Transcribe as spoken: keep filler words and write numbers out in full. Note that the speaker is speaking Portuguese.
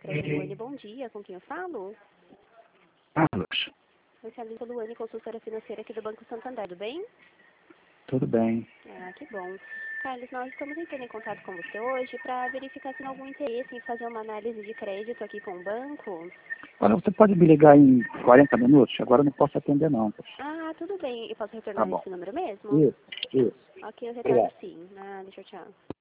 sou a Luane, bom dia, com quem eu falo? Carlos, Eu sou a Lisa Luane, consultora financeira aqui do Banco Santander, tudo bem? tudo bem. Ah, que bom. Carlos, nós estamos entrando em contato com você hoje para verificar se tem algum interesse em fazer uma análise de crédito aqui com o banco. Olha, você pode me ligar em quarenta minutos? Agora eu não posso atender não. Poxa. Ah, tudo bem. Eu posso Tá retornar bom. nesse número mesmo? Isso, isso. Ok, eu retorno Obrigado. sim. Ah, deixa eu tchau.